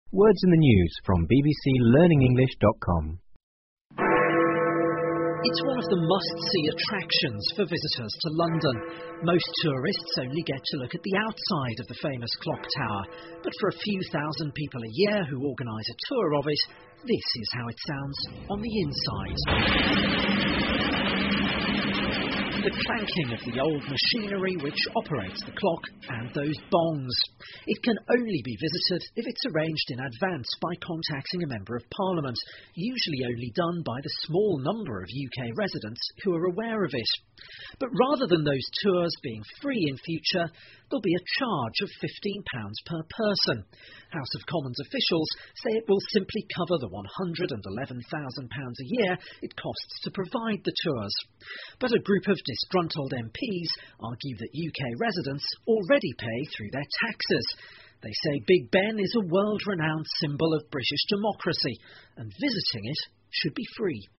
Words in the news from bbclearningenglish.com. It's one of the must-see attractions for visitors to London. Most tourists only get to look at the outside of the famous clock tower, but for a few thousand people a year who organise a tour of it, this is how it sounds on the inside. The clanking of the old machinery which operates the clock and those bongs. It can only be visited if it's arranged in advance by contacting a Member of Parliament, usually only done by the small number of UK residents who are aware of it. But rather than those tours being free in future, there'll be a charge of £15 per person. House of Commons officials say it will simply cover the £111,000 a year it costs to provide the tours. But a group of disgruntled MPs argue that UK residents already pay through their taxes. They say Big Ben is a world-renowned symbol of British democracy, and visiting it should be free.